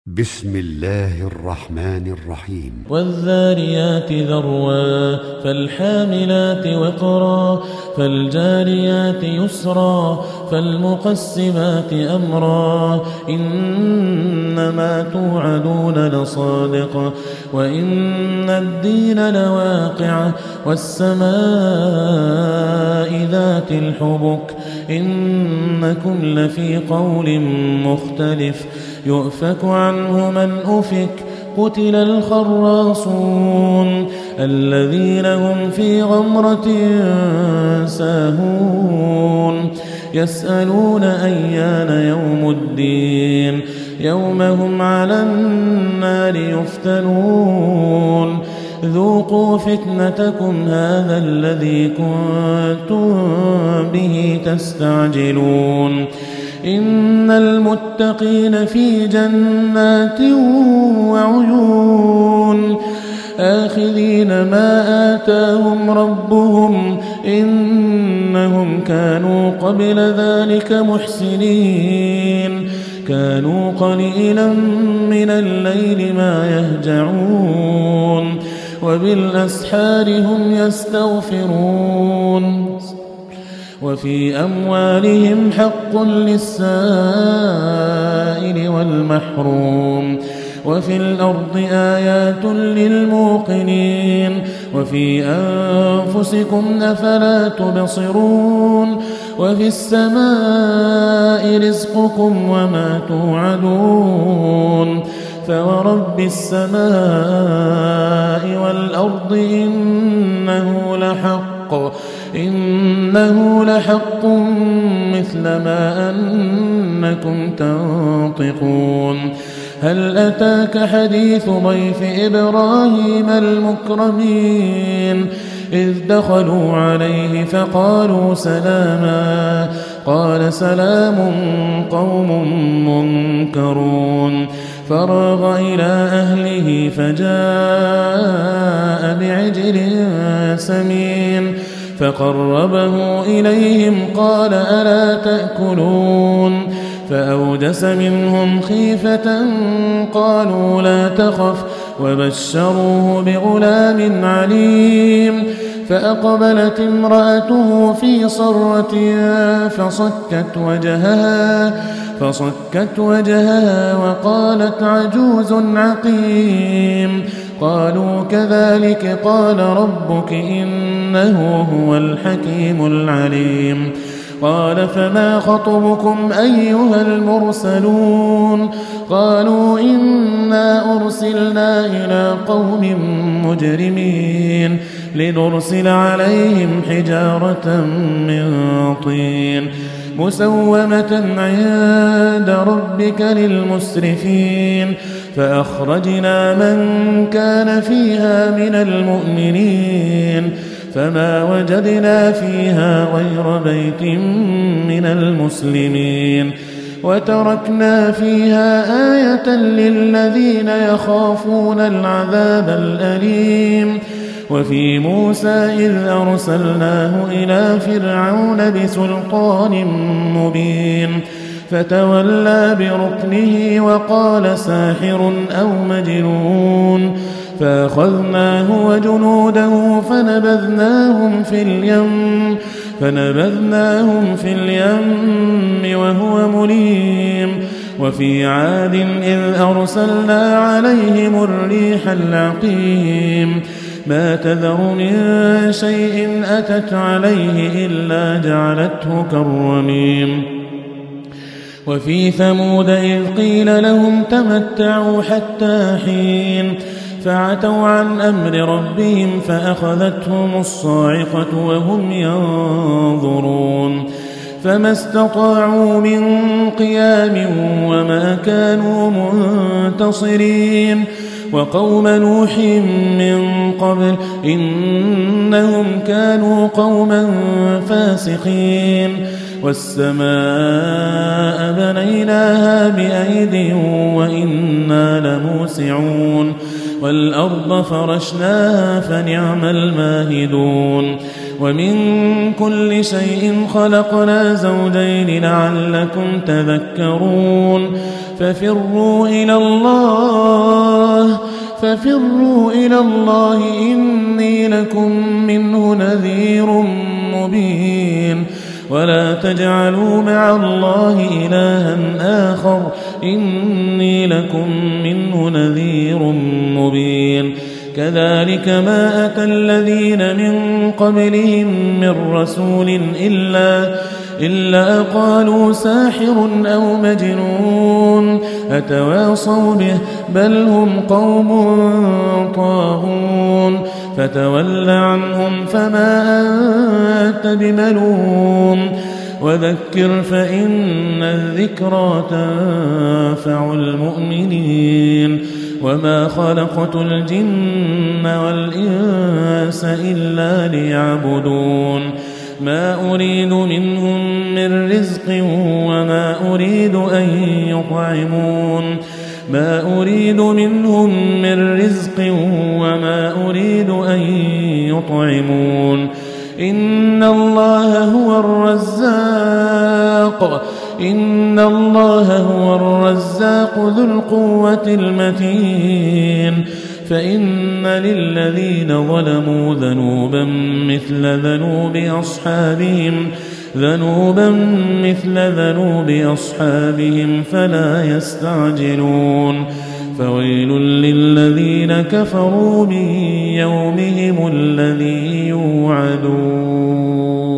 بسم الله الرحمن الرحيم والذاريات ذروا فالحاملات وقرا فالجاريات يسرا فالمقسمات أمرا إنما توعدون لصادق وإن الدين لواقع والسماء ذات الحبك إنكم لفي قول مختلف يؤفك عنه من أفك قتل الخراصون الذين هم في غمرة ساهون يسألون أيان يوم الدين يوم هم على النار يفتنون ذوقوا فتنتكم هذا الذي كنتم به تستعجلون إن المتقين في جنات وعيون آخذين ما آتاهم ربهم إنهم كانوا قبل ذلك محسنين كانوا قليلا من الليل ما يهجعون وبالأسحار هم يستغفرون وفي أموالهم حق للسائل والمحروم وفي الأرض آيات للموقنين وفي أنفسكم أفلا تبصرون وفي السماء رزقكم وما توعدون فورب السماء والأرض إنه لحق مثل ما أنكم تنطقون هل أتاك حديث ضيف إبراهيم المكرمين إذ دخلوا عليه فقالوا سلاما قال سلام قوم منكرون فراغ إلى أهله فجاء بعجل سمين فقربه إليهم قال ألا تأكلون فأوجس منهم خيفة قالوا لا تخف وبشروه بغلام عليم فأقبلت امرأته في صرة فصكت وجهها وقالت عجوز عقيم قالوا كذلك قال ربك إنه هو الحكيم العليم قال فما خطبكم أيها المرسلون قالوا إنا أرسلنا إلى قوم مجرمين لنرسل عليهم حجارة من طين مسومة عند ربك للمسرفين فأخرجنا من كان فيها من المؤمنين فما وجدنا فيها غير بيت من المسلمين وتركنا فيها آية للذين يخافون العذاب الأليم وفي موسى إذ أرسلناه إلى فرعون بسلطان مبين فتولى بركنه وقال ساحر أو مجنون فأخذناه وجنوده فنبذناهم في اليم وهو مليم وفي عاد إذ أرسلنا عليهم الريح العقيم ما تذر من شيء أتت عليه إلا جعلته كالرميم وفي ثمود إذ قيل لهم تمتعوا حتى حين فعتوا عن أمر ربهم فأخذتهم الصاعقة وهم ينظرون فما استطاعوا من قيام وما كانوا منتصرين وقوم نوح من قبل إنهم كانوا قوما فاسقين والسماء بنيناها بأيد وإنا لموسعون والأرض فرشناها فنعم الماهدون ومن كل شيء خلقنا زوجين لعلكم تذكرون ففروا إلى الله إني لكم منه نذير مبين ولا تجعلوا مع الله إلها آخر إني لكم منه نذير مبين كذلك ما أتى الذين من قبلهم من رسول إلا قالوا ساحر أو مجنون أتواصوا به بل هم قوم طاغون فتول عنهم فما أنت بملوم وذكر فإن الذكرى تنفع المؤمنين وما خلقت الجن والإنس إلا ليعبدون ما أريد منهم من رزق وما أريد أن يطعمون إن الله هو الرزاق ذو القوة المتين فإن للذين ظلموا ذنوبا مثل ذنوب أصحابهم فلا يستعجلون فويل للذين كفروا من يومهم الذي يوعدون